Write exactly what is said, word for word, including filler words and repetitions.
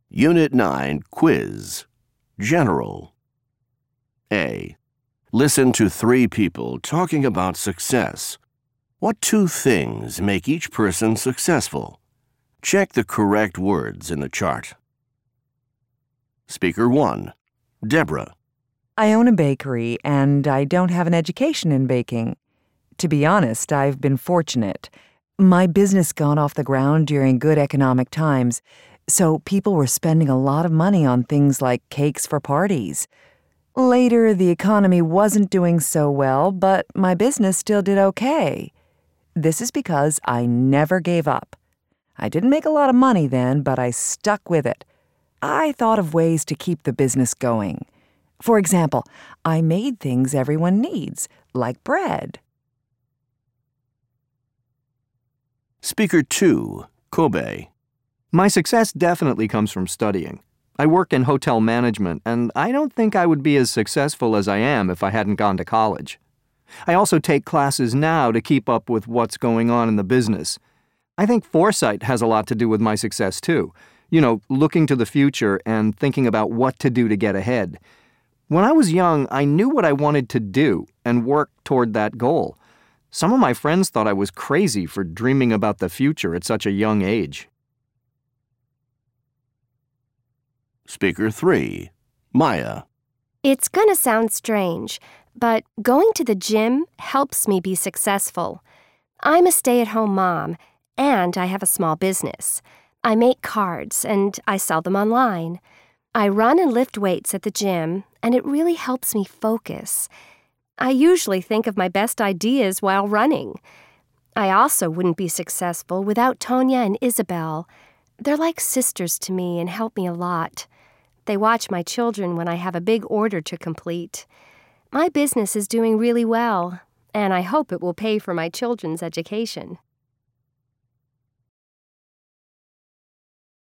Unit nine Quiz. General. A. Listen to three people talking about success. What two things make each person successful? Check the correct words in the chart. Speaker one. Deborah. I own a bakery, and I don't have an education in baking. To be honest, I've been fortunate. My business got off the ground during good economic times, so people were spending a lot of money on things like cakes for parties. Later, the economy wasn't doing so well, but my business still did okay. This is because I never gave up. I didn't make a lot of money then, but I stuck with it. I thought of ways to keep the business going. For example, I made things everyone needs, like bread. Speaker two. Kobe. My success definitely comes from studying. I work in hotel management, and I don't think I would be as successful as I am if I hadn't gone to college. I also take classes now to keep up with what's going on in the business. I think foresight has a lot to do with my success, too. You know, looking to the future and thinking about what to do to get ahead. When I was young, I knew what I wanted to do and worked toward that goal. Some of my friends thought I was crazy for dreaming about the future at such a young age. Speaker three. Maya. It's gonna sound strange, but going to the gym helps me be successful. I'm a stay-at-home mom, and I have a small business. I make cards, and I sell them online. I run and lift weights at the gym, and it really helps me focus. I usually think of my best ideas while running. I also wouldn't be successful without Tonya and Isabel. They're like sisters to me and help me a lot. They watch my children when I have a big order to complete. My business is doing really well, and I hope it will pay for my children's education.